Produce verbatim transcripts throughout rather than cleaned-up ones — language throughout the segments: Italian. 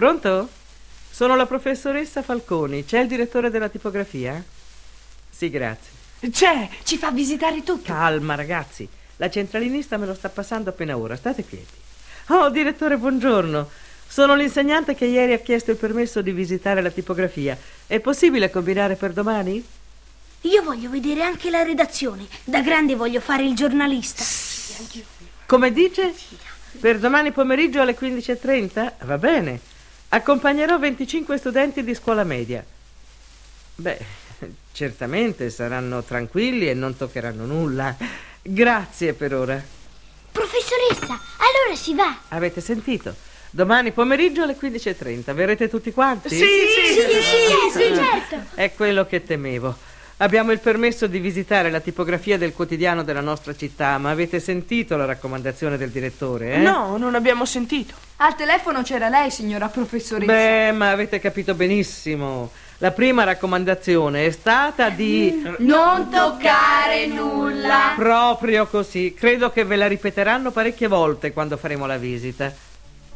Pronto? Sono la professoressa Falconi. C'è il direttore della tipografia? Sì, grazie. C'è, ci fa visitare tutto. Calma, ragazzi. La centralinista me lo sta passando appena ora. State quieti. Oh, direttore, buongiorno. Sono l'insegnante che ieri ha chiesto il permesso di visitare la tipografia. È possibile combinare per domani? Io voglio vedere anche la redazione. Da grande voglio fare il giornalista. Come dice? Per domani pomeriggio alle quindici e trenta? Va bene. Accompagnerò venticinque studenti di scuola media. Beh, certamente saranno tranquilli e non toccheranno nulla. Grazie per ora. Professoressa, allora si va. Avete sentito? Domani pomeriggio alle quindici e trenta. Verrete tutti quanti? Sì, sì, Sì, sì, sì, certo. È quello che temevo. Abbiamo il permesso di visitare la tipografia del quotidiano della nostra città, ma avete sentito la raccomandazione del direttore, eh? No, non abbiamo sentito. Al telefono c'era lei, signora professoressa. Beh, ma avete capito benissimo. La prima raccomandazione è stata di... Non toccare nulla. Proprio così. Credo che ve la ripeteranno parecchie volte quando faremo la visita.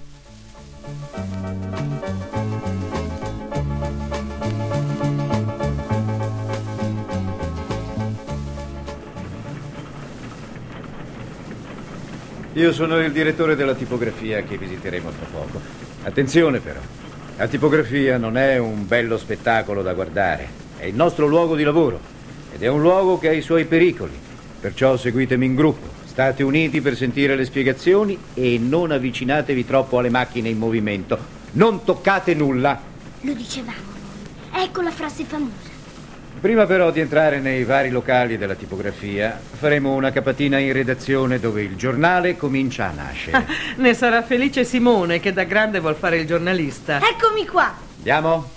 Io sono il direttore della tipografia che visiteremo tra poco. Attenzione però, la tipografia non è un bello spettacolo da guardare, è il nostro luogo di lavoro ed è un luogo che ha i suoi pericoli. Perciò seguitemi in gruppo, state uniti per sentire le spiegazioni e non avvicinatevi troppo alle macchine in movimento. Non toccate nulla. Lo dicevamo noi. Ecco la frase famosa. Prima però di entrare nei vari locali della tipografia, faremo una capatina in redazione dove il giornale comincia a nascere. Ne sarà felice Simone, che da grande vuol fare il giornalista. Eccomi qua. Andiamo?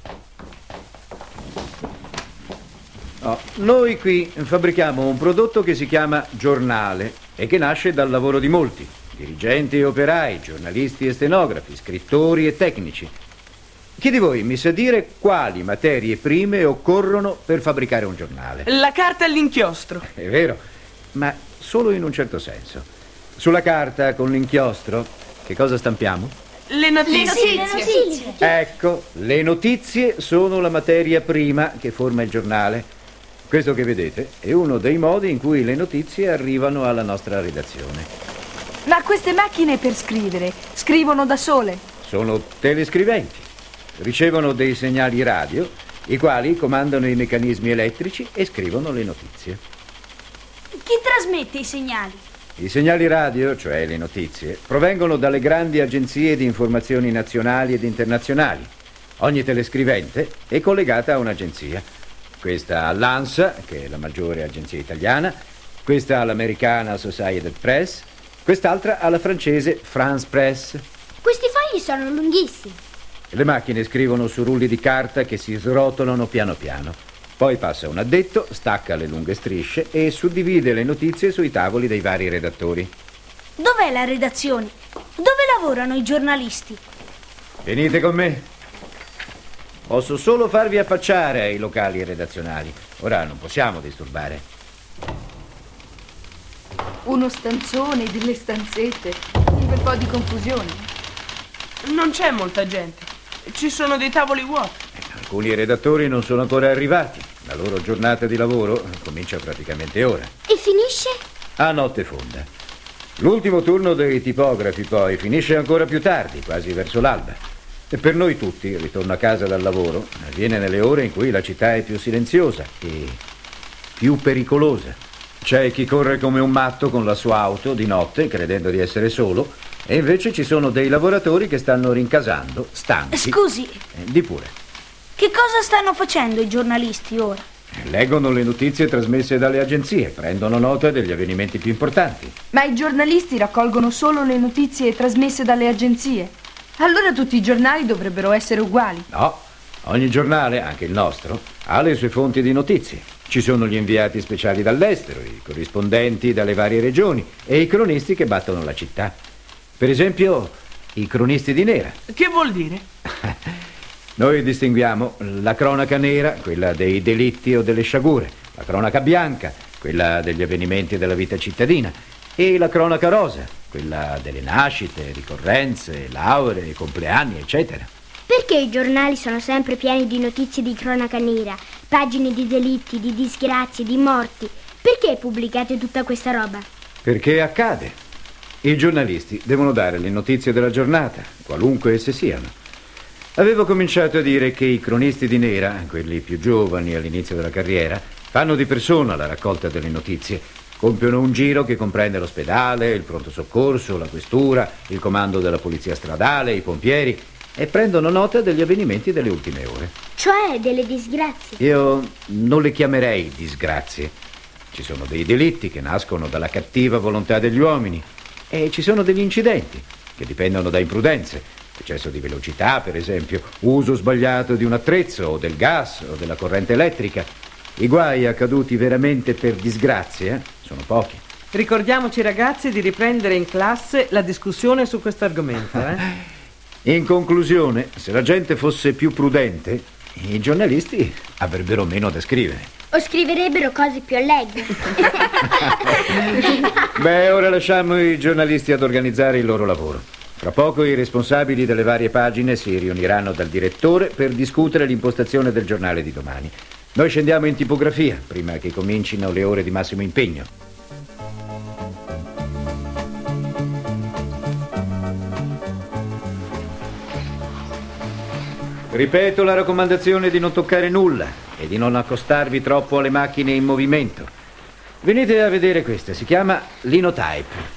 Oh, noi qui fabbrichiamo un prodotto che si chiama giornale e che nasce dal lavoro di molti, dirigenti e operai, giornalisti e stenografi, scrittori e tecnici. Chi di voi mi sa dire quali materie prime occorrono per fabbricare un giornale? La carta e l'inchiostro. È vero, ma solo in un certo senso. Sulla carta con l'inchiostro, che cosa stampiamo? Le notizie. Le notizie. Ecco, le notizie sono la materia prima che forma il giornale. Questo che vedete è uno dei modi in cui le notizie arrivano alla nostra redazione. Ma queste macchine per scrivere scrivono da sole? Sono telescriventi. Ricevono dei segnali radio, i quali comandano i meccanismi elettrici e scrivono le notizie. Chi trasmette i segnali? I segnali radio, cioè le notizie, provengono dalle grandi agenzie di informazioni nazionali ed internazionali. Ogni telescrivente è collegata a un'agenzia. Questa all'ANSA, che è la maggiore agenzia italiana, questa all'americana Associated Press, quest'altra alla francese France Press. Questi fogli sono lunghissimi. Le macchine scrivono su rulli di carta che si srotolano piano piano. Poi passa un addetto, stacca le lunghe strisce e suddivide le notizie sui tavoli dei vari redattori. Dov'è la redazione? Dove lavorano i giornalisti? Venite con me. Posso solo farvi affacciare ai locali redazionali. Ora non possiamo disturbare. Uno stanzone, delle stanzette, un bel po' di confusione. Non c'è molta gente. Ci sono dei tavoli vuoti. Alcuni redattori non sono ancora arrivati. La loro giornata di lavoro comincia praticamente ora. E finisce? A notte fonda. L'ultimo turno dei tipografi poi finisce ancora più tardi, quasi verso l'alba. E per noi tutti il ritorno a casa dal lavoro avviene nelle ore in cui la città è più silenziosa e più pericolosa. C'è chi corre come un matto con la sua auto di notte, credendo di essere solo, e invece ci sono dei lavoratori che stanno rincasando, stanchi. Scusi, Eh, di pure. che cosa stanno facendo i giornalisti ora? Leggono le notizie trasmesse dalle agenzie, prendono nota degli avvenimenti più importanti. Ma i giornalisti raccolgono solo le notizie trasmesse dalle agenzie. Allora tutti i giornali dovrebbero essere uguali. No, ogni giornale, anche il nostro, ha le sue fonti di notizie. Ci sono gli inviati speciali dall'estero, i corrispondenti dalle varie regioni e i cronisti che battono la città. Per esempio, i cronisti di nera. Che vuol dire? Noi distinguiamo la cronaca nera, quella dei delitti o delle sciagure, la cronaca bianca, quella degli avvenimenti della vita cittadina, e la cronaca rosa, quella delle nascite, ricorrenze, lauree, compleanni, eccetera. Perché i giornali sono sempre pieni di notizie di cronaca nera, pagine di delitti, di disgrazie, di morti? Perché pubblicate tutta questa roba? Perché accade. I giornalisti devono dare le notizie della giornata, qualunque esse siano. Avevo cominciato a dire che i cronisti di nera, quelli più giovani all'inizio della carriera, fanno di persona la raccolta delle notizie. Compiono un giro che comprende l'ospedale, il pronto soccorso, la questura, il comando della polizia stradale, i pompieri, e prendono nota degli avvenimenti delle ultime ore. Cioè delle disgrazie? Io non le chiamerei disgrazie. Ci sono dei delitti che nascono dalla cattiva volontà degli uomini e ci sono degli incidenti che dipendono da imprudenze. Eccesso di velocità, per esempio, uso sbagliato di un attrezzo o del gas o della corrente elettrica. I guai accaduti veramente per disgrazie sono pochi. Ricordiamoci, ragazzi, di riprendere in classe la discussione su questo argomento. Eh? In conclusione, se la gente fosse più prudente, i giornalisti avrebbero meno da scrivere. O scriverebbero cose più allegre. Beh, ora lasciamo i giornalisti ad organizzare il loro lavoro. Fra poco i responsabili delle varie pagine si riuniranno dal direttore per discutere l'impostazione del giornale di domani. Noi scendiamo in tipografia prima che comincino le ore di massimo impegno. Ripeto la raccomandazione di non toccare nulla e di non accostarvi troppo alle macchine in movimento. Venite a vedere questa, si chiama Linotype.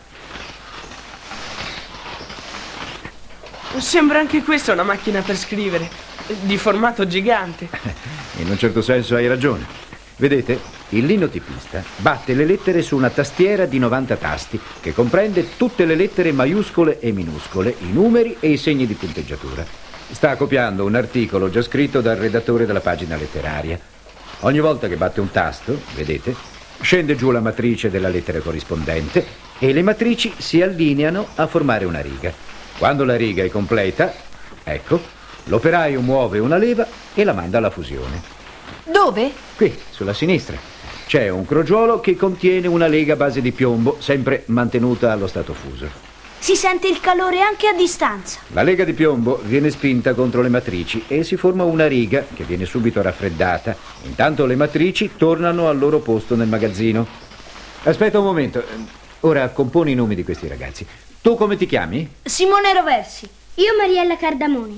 Sembra anche questa una macchina per scrivere, di formato gigante. In un certo senso hai ragione. Vedete, il linotipista batte le lettere su una tastiera di novanta tasti che comprende tutte le lettere maiuscole e minuscole, i numeri e i segni di punteggiatura. Sta copiando un articolo già scritto dal redattore della pagina letteraria. Ogni volta che batte un tasto, vedete, scende giù la matrice della lettera corrispondente e le matrici si allineano a formare una riga. Quando la riga è completa, ecco, l'operaio muove una leva e la manda alla fusione. Dove? Qui, sulla sinistra. C'è un crogiolo che contiene una lega a base di piombo, sempre mantenuta allo stato fuso. Si sente il calore anche a distanza. La lega di piombo viene spinta contro le matrici e si forma una riga che viene subito raffreddata. Intanto le matrici tornano al loro posto nel magazzino. Aspetta un momento. Ora componi i nomi di questi ragazzi. Tu come ti chiami? Simone Roversi. Io Mariella Cardamoni.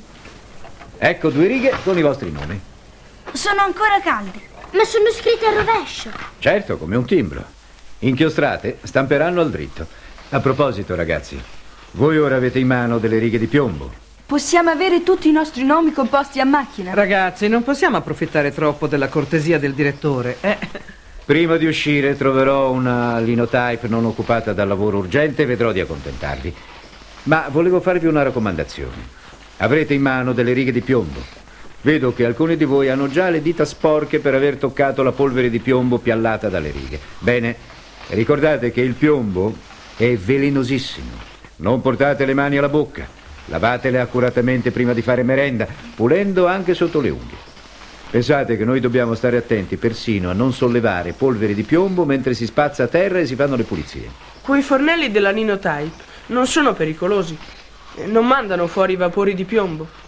Ecco due righe con i vostri nomi. Sono ancora calde. Ma sono scritte a rovescio. Certo, come un timbro. Inchiostrate, stamperanno al dritto. A proposito, ragazzi, voi ora avete in mano delle righe di piombo. Possiamo avere tutti i nostri nomi composti a macchina? Ragazzi, non possiamo approfittare troppo della cortesia del direttore, eh? Prima di uscire troverò una linotype non occupata dal lavoro urgente e vedrò di accontentarvi. Ma volevo farvi una raccomandazione. Avrete in mano delle righe di piombo. Vedo che alcuni di voi hanno già le dita sporche per aver toccato la polvere di piombo piallata dalle righe. Bene, ricordate che il piombo è velenosissimo. Non portate le mani alla bocca. Lavatele accuratamente prima di fare merenda, pulendo anche sotto le unghie. Pensate che noi dobbiamo stare attenti persino a non sollevare polvere di piombo mentre si spazza a terra e si fanno le pulizie. Quei fornelli della Linotype non sono pericolosi. Non mandano fuori vapori di piombo.